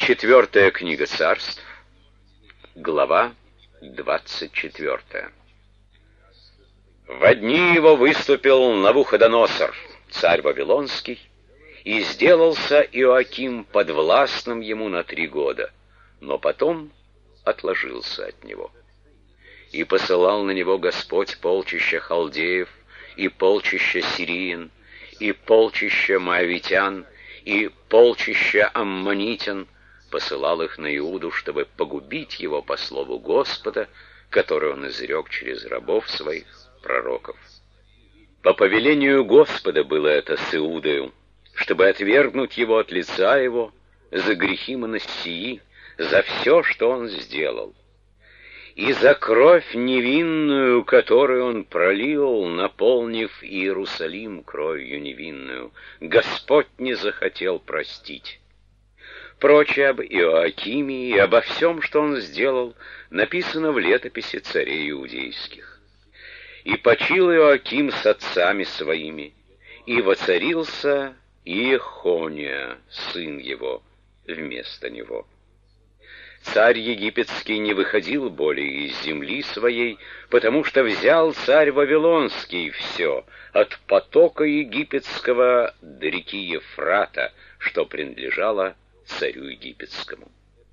Четвертая книга Царств, глава 24. Во дни его выступил Навуходоносор, царь Вавилонский, и сделался Иоаким подвластным ему на 3 года, но потом отложился от него. И посылал на него Господь полчища халдеев, и полчища сириян, и полчища моавитян, и полчища аммонитян, посылал их на Иуду, чтобы погубить его по слову Господа, который он изрек через рабов своих, пророков. По повелению Господа было это с Иудою, чтобы отвергнуть его от лица его за грехи Манассии, за все, что он сделал. И за кровь невинную, которую он пролил, наполнив Иерусалим кровью невинную, Господь не захотел простить. Прочее об Иоакиме и обо всем, что он сделал, написано в летописи царей иудейских. И почил Иоаким с отцами своими, и воцарился Иехония, сын его, вместо него. Царь египетский не выходил более из земли своей, потому что взял царь Вавилонский все, от потока египетского до реки Ефрата, что принадлежало царю египетскому.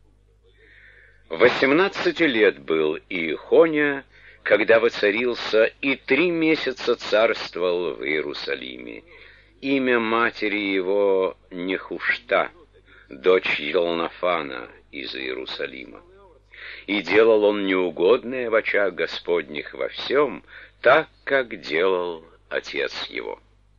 18 лет был Иехония, когда воцарился, и 3 месяца царствовал в Иерусалиме. Имя матери его Нехушта, дочь Елнафана из Иерусалима. И делал он неугодное в очах Господних во всем, так, как делал отец его.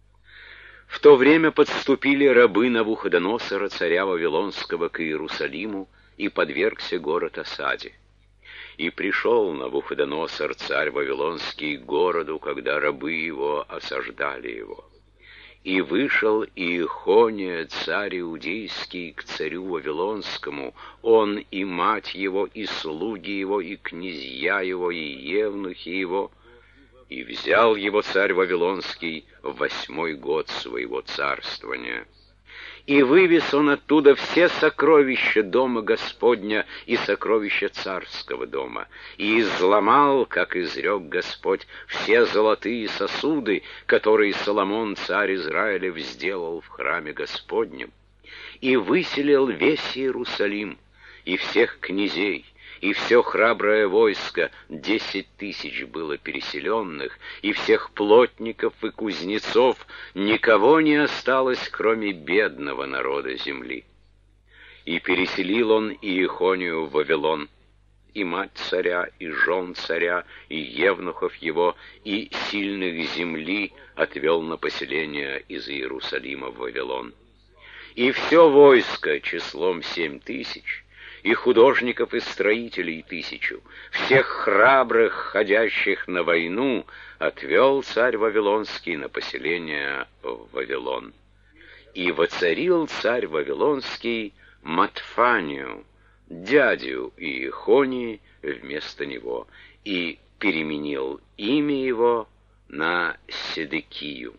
В то время подступили рабы Навуходоносора, царя Вавилонского, к Иерусалиму, и подвергся город осаде. И пришел Навуходоносор, царь Вавилонский, к городу, когда рабы его осаждали его. И вышел Иехония, царь иудейский, к царю Вавилонскому, он и мать его, и слуги его, и князья его, и евнухи его. И взял его царь Вавилонский в 8-й год своего царствования. И вывез он оттуда все сокровища дома Господня и сокровища царского дома, и изломал, как изрек Господь, все золотые сосуды, которые Соломон, царь Израилев, сделал в храме Господнем, и выселил весь Иерусалим, и всех князей, и все храброе войско, 10 000 было переселенных, и всех плотников и кузнецов, никого не осталось, кроме бедного народа земли. И переселил он Иехонию в Вавилон, и мать царя, и жен царя, и евнухов его, и сильных земли отвел на поселение из Иерусалима в Вавилон. И все войско числом 7 000, и художников и строителей 1000, всех храбрых, ходящих на войну, отвел царь Вавилонский на поселение в Вавилон. И воцарил царь Вавилонский Матфанию, дядю Иехонии, вместо него, и переменил имя его на Седекию.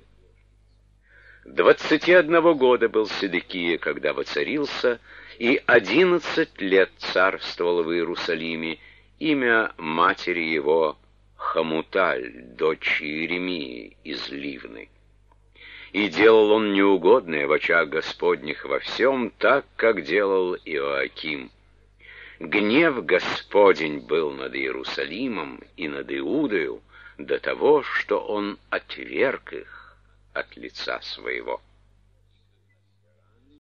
21 года был Седекия, когда воцарился, и 11 лет царствовал в Иерусалиме. Имя матери его Хамуталь, дочь Иеремии из Ливны. И делал он неугодное в очах Господних во всем, так, как делал Иоаким. Гнев Господень был над Иерусалимом и над Иудою до того, что он отверг их от лица своего.